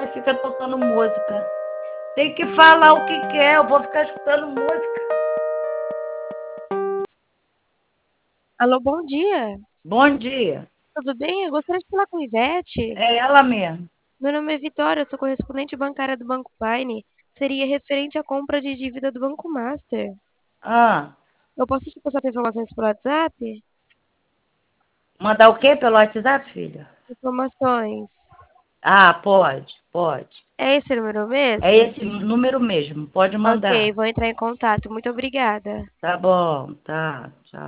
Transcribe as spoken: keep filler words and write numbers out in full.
fica tocando música. Tem que falar o que quer, eu vou ficar escutando música. Alô, bom dia. Bom dia. Tudo bem? Eu gostaria de falar com Ivete. É ela mesmo. Meu nome é Vitória, eu sou correspondente bancária do Banco Paine. Seria referente à compra de dívida do Banco Master. Ah, Eu posso te passar as informações por WhatsApp? mandar o quê pelo WhatsApp, filha? Informações. Ah, pode, pode. É esse número É mesmo? esse número mesmo, pode Ok, mandar. vou entrar em contato. Muito obrigada. Tá bom, tá, tchau.